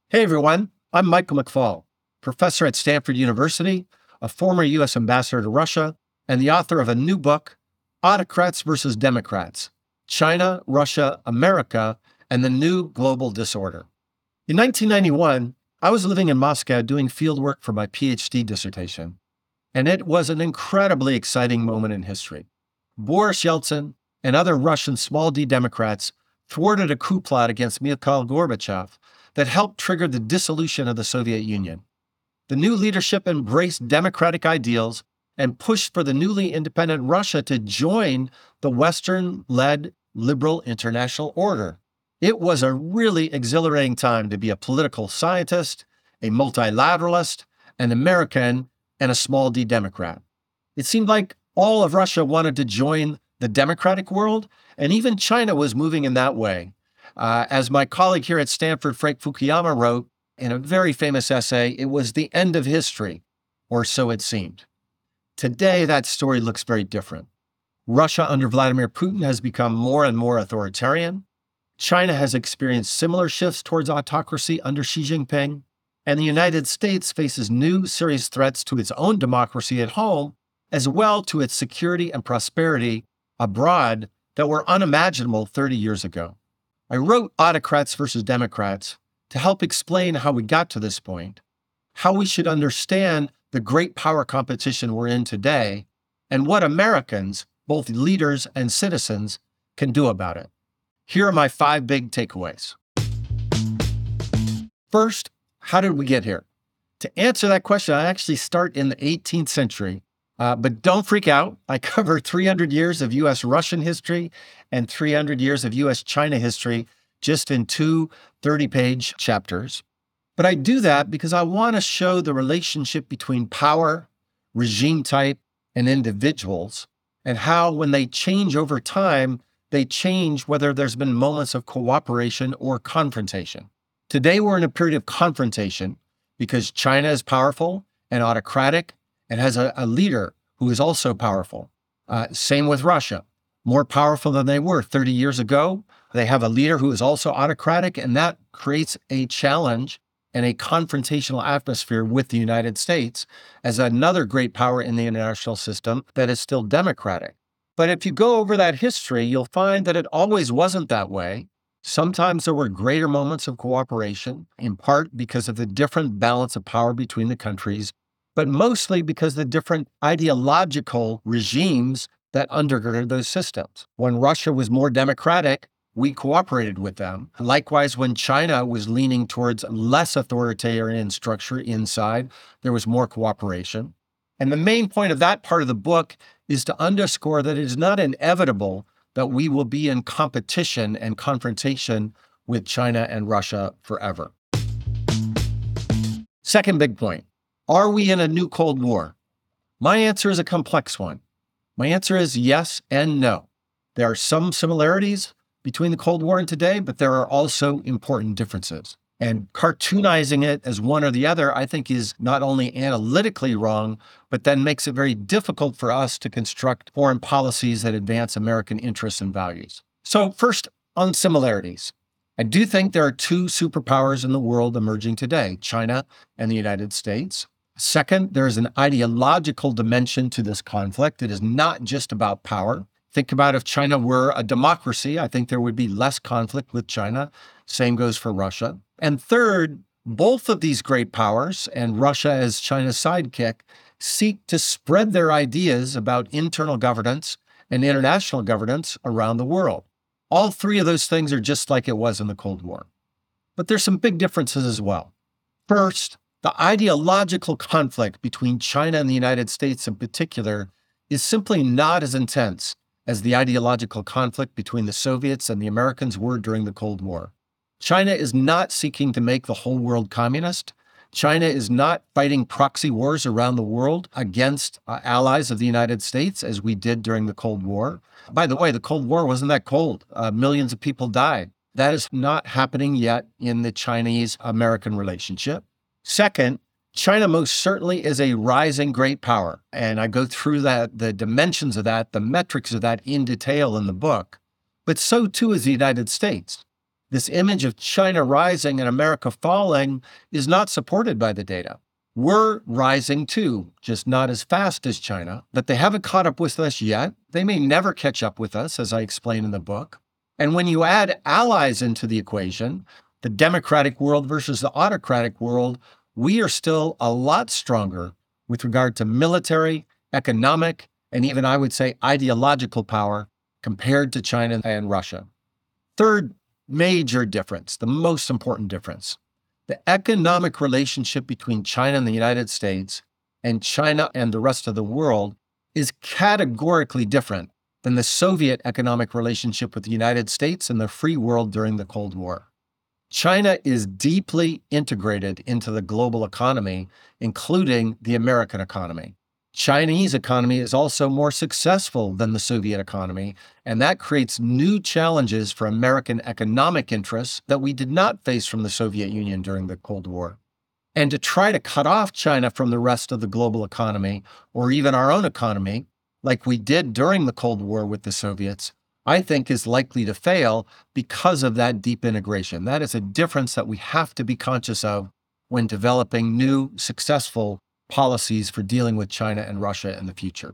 Hey everyone, I'm Michael McFaul, professor at Stanford University, a former U.S. ambassador to Russia, and the author of a new book, Autocrats versus Democrats: China, Russia, America, and the New Global Disorder. In 1991, I was living in Moscow doing fieldwork for my PhD dissertation, and it was an incredibly exciting moment in history. Boris Yeltsin and other Russian small d Democrats thwarted a coup plot against Mikhail Gorbachev that helped trigger the dissolution of the Soviet Union. The new leadership embraced democratic ideals and pushed for the newly independent Russia to join the Western led liberal international order. It was a really exhilarating time to be a political scientist, a multilateralist, an American, and a small d Democrat. It seemed like all of Russia wanted to join the democratic world, and even China was moving in that way. As my colleague here at Stanford, Frank Fukuyama, wrote in a very famous essay, it was the end of history, or so it seemed. Today, that story looks very different. Russia under Vladimir Putin has become more and more authoritarian. China has experienced similar shifts towards autocracy under Xi Jinping. And the United States faces new serious threats to its own democracy at home, as well to its security and prosperity abroad that were unimaginable 30 years ago. I wrote Autocrats versus Democrats to help explain how we got to this point, how we should understand the great power competition we're in today, and what Americans, both leaders and citizens, can do about it. Here are my 5 big takeaways. First, how did we get here? To answer that question, I actually start in the 18th century. But don't freak out. I cover 300 years of U.S.-Russian history and 300 years of U.S.-China history just in 2 30-page chapters. But I do that because I want to show the relationship between power, regime type, and individuals, and how when they change over time, they change whether there's been moments of cooperation or confrontation. Today, we're in a period of confrontation because China is powerful and autocratic and has a leader who is also powerful. Same with Russia, more powerful than they were 30 years ago. They have a leader who is also autocratic, and that creates a challenge and a confrontational atmosphere with the United States as another great power in the international system that is still democratic. But if you go over that history, you'll find that it always wasn't that way. Sometimes there were greater moments of cooperation, in part because of the different balance of power between the countries, but mostly because of the different ideological regimes that undergirded those systems. When Russia was more democratic, we cooperated with them. Likewise, when China was leaning towards less authoritarian structure inside, there was more cooperation. And the main point of that part of the book is to underscore that it is not inevitable that we will be in competition and confrontation with China and Russia forever. Second big point. Are we in a new Cold War? My answer is a complex one. My answer is yes and no. There are some similarities between the Cold War and today, but there are also important differences. And cartoonizing it as one or the other, I think, is not only analytically wrong, but then makes it very difficult for us to construct foreign policies that advance American interests and values. So first, on similarities. I do think there are 2 superpowers in the world emerging today, China and the United States. Second, there is an ideological dimension to this conflict. It is not just about power. Think about if China were a democracy, I think there would be less conflict with China. Same goes for Russia. And third, both of these great powers, and Russia as China's sidekick, seek to spread their ideas about internal governance and international governance around the world. All 3 of those things are just like it was in the Cold War. But there's some big differences as well. First, the ideological conflict between China and the United States in particular is simply not as intense as the ideological conflict between the Soviets and the Americans were during the Cold War. China is not seeking to make the whole world communist. China is not fighting proxy wars around the world against allies of the United States as we did during the Cold War. By the way, the Cold War wasn't that cold. Millions of people died. That is not happening yet in the Chinese-American relationship. Second, China most certainly is a rising great power. And I go through that, the dimensions of that, the metrics of that in detail in the book. But so too is the United States. This image of China rising and America falling is not supported by the data. We're rising too, just not as fast as China, but they haven't caught up with us yet. They may never catch up with us, as I explain in the book. And when you add allies into the equation, the democratic world versus the autocratic world, we are still a lot stronger with regard to military, economic, and even I would say ideological power compared to China and Russia. Third major difference, the most important difference, the economic relationship between China and the United States and China and the rest of the world is categorically different than the Soviet economic relationship with the United States and the free world during the Cold War. China is deeply integrated into the global economy, including the American economy. Chinese economy is also more successful than the Soviet economy, and that creates new challenges for American economic interests that we did not face from the Soviet Union during the Cold War. And to try to cut off China from the rest of the global economy, or even our own economy, like we did during the Cold War with the Soviets, I think is likely to fail because of that deep integration. That is a difference that we have to be conscious of when developing new, successful policies for dealing with China and Russia in the future.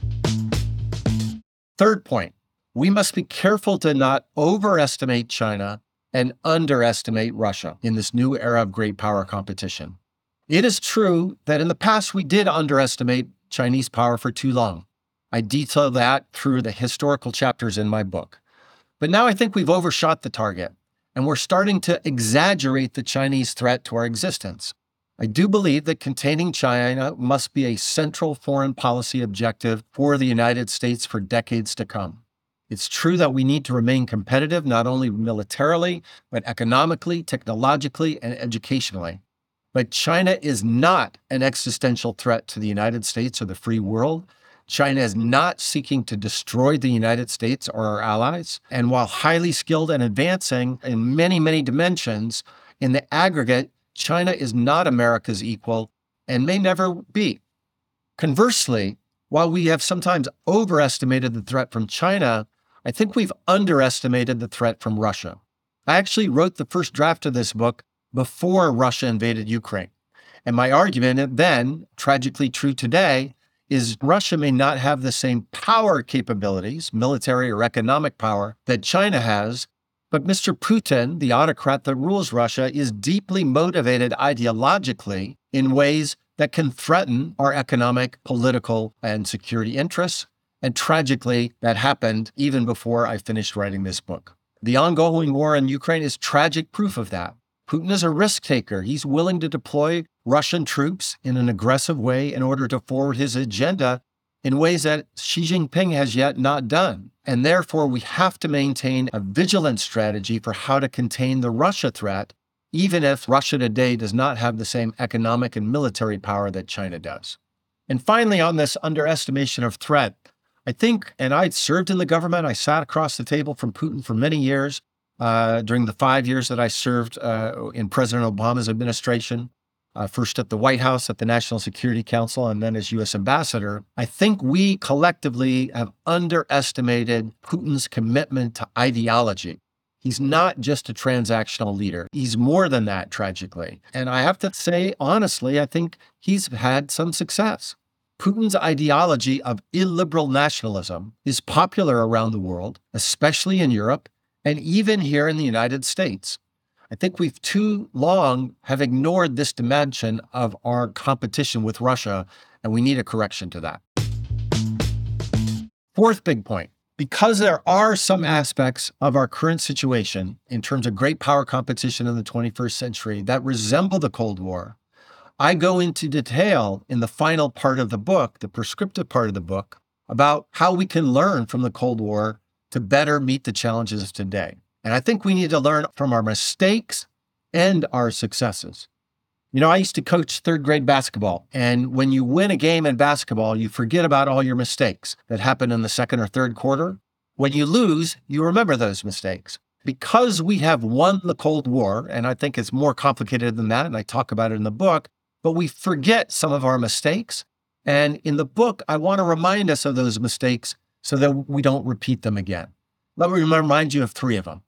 Third point, we must be careful to not overestimate China and underestimate Russia in this new era of great power competition. It is true that in the past we did underestimate Chinese power for too long. I detail that through the historical chapters in my book. But now I think we've overshot the target, and we're starting to exaggerate the Chinese threat to our existence. I do believe that containing China must be a central foreign policy objective for the United States for decades to come. It's true that we need to remain competitive, not only militarily, but economically, technologically, and educationally. But China is not an existential threat to the United States or the free world. China is not seeking to destroy the United States or our allies. And while highly skilled and advancing in many, many dimensions, in the aggregate, China is not America's equal and may never be. Conversely, while we have sometimes overestimated the threat from China, I think we've underestimated the threat from Russia. I actually wrote the first draft of this book before Russia invaded Ukraine. And my argument then, tragically true today, is Russia may not have the same power capabilities, military or economic power, that China has, but Mr. Putin, the autocrat that rules Russia, is deeply motivated ideologically in ways that can threaten our economic, political, and security interests. And tragically, that happened even before I finished writing this book. The ongoing war in Ukraine is tragic proof of that. Putin is a risk taker. He's willing to deploy Russian troops in an aggressive way in order to forward his agenda in ways that Xi Jinping has yet not done. And therefore, we have to maintain a vigilant strategy for how to contain the Russia threat, even if Russia today does not have the same economic and military power that China does. And finally, on this underestimation of threat, I think, and I served in the government, I sat across the table from Putin for many years during the 5 years that I served in President Obama's administration. First at the White House, at the National Security Council, and then as U.S. ambassador, I think we collectively have underestimated Putin's commitment to ideology. He's not just a transactional leader. He's more than that, tragically. And I have to say, honestly, I think he's had some success. Putin's ideology of illiberal nationalism is popular around the world, especially in Europe, and even here in the United States. I think we've too long have ignored this dimension of our competition with Russia, and we need a correction to that. Fourth big point, because there are some aspects of our current situation in terms of great power competition in the 21st century that resemble the Cold War, I go into detail in the final part of the book, the prescriptive part of the book, about how we can learn from the Cold War to better meet the challenges of today. And I think we need to learn from our mistakes and our successes. You know, I used to coach third grade basketball, and when you win a game in basketball, you forget about all your mistakes that happened in the second or third quarter. When you lose, you remember those mistakes. Because we have won the Cold War, and I think it's more complicated than that, and I talk about it in the book, but we forget some of our mistakes. And in the book, I want to remind us of those mistakes so that we don't repeat them again. Let me remind you of three of them.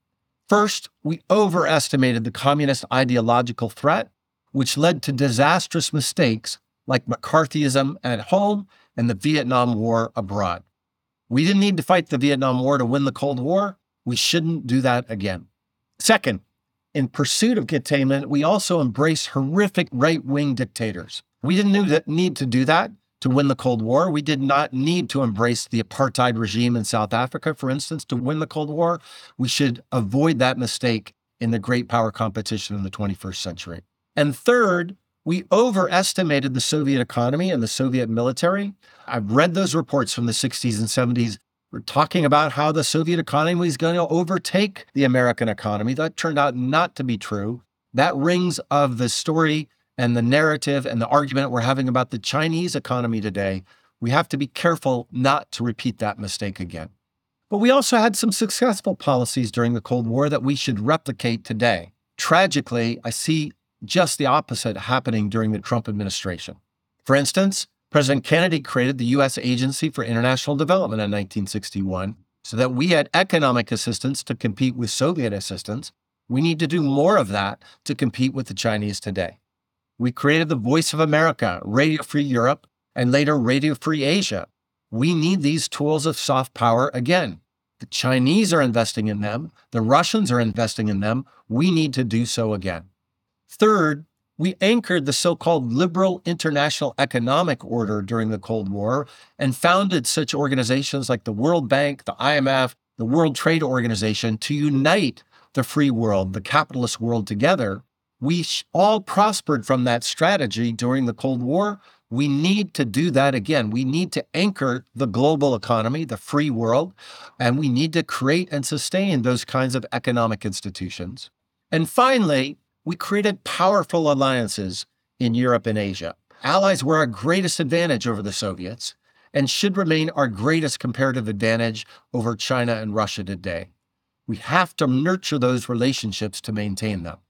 First, we overestimated the communist ideological threat, which led to disastrous mistakes like McCarthyism at home and the Vietnam War abroad. We didn't need to fight the Vietnam War to win the Cold War. We shouldn't do that again. Second, in pursuit of containment, we also embraced horrific right-wing dictators. We didn't need to do that to win the Cold War. We did not need to embrace the apartheid regime in South Africa, for instance, to win the Cold War. We should avoid that mistake in the great power competition in the 21st century. And third, we overestimated the Soviet economy and the Soviet military. I've read those reports from the 60s and 70s. We're talking about how the Soviet economy was going to overtake the American economy. That turned out not to be true. That rings of the story and the narrative and the argument we're having about the Chinese economy today. We have to be careful not to repeat that mistake again. But we also had some successful policies during the Cold War that we should replicate today. Tragically, I see just the opposite happening during the Trump administration. For instance, President Kennedy created the U.S. Agency for International Development in 1961 so that we had economic assistance to compete with Soviet assistance. We need to do more of that to compete with the Chinese today. We created the Voice of America, Radio Free Europe, and later Radio Free Asia. We need these tools of soft power again. The Chinese are investing in them. The Russians are investing in them. We need to do so again. Third, we anchored the so-called liberal international economic order during the Cold War and founded such organizations like the World Bank, the IMF, the World Trade Organization to unite the free world, the capitalist world together. We all prospered from that strategy during the Cold War. We need to do that again. We need to anchor the global economy, the free world, and we need to create and sustain those kinds of economic institutions. And finally, we created powerful alliances in Europe and Asia. Allies were our greatest advantage over the Soviets and should remain our greatest comparative advantage over China and Russia today. We have to nurture those relationships to maintain them.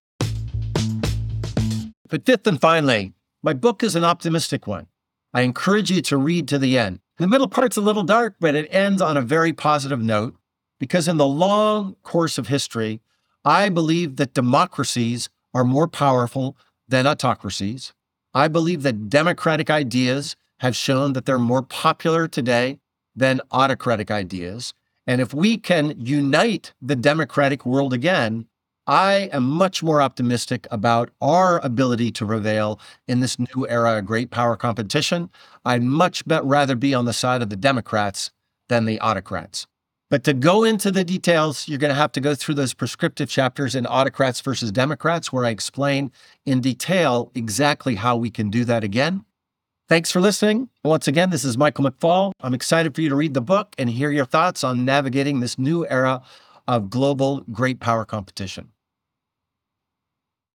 But fifth and finally, my book is an optimistic one. I encourage you to read to the end. The middle part's a little dark, but it ends on a very positive note because in the long course of history, I believe that democracies are more powerful than autocracies. I believe that democratic ideas have shown that they're more popular today than autocratic ideas. And if we can unite the democratic world again, I am much more optimistic about our ability to prevail in this new era of great power competition. I'd much rather be on the side of the Democrats than the autocrats. But to go into the details, you're going to have to go through those prescriptive chapters in Autocrats versus Democrats, where I explain in detail exactly how we can do that again. Thanks for listening. Once again, this is Michael McFaul. I'm excited for you to read the book and hear your thoughts on navigating this new era of global great power competition.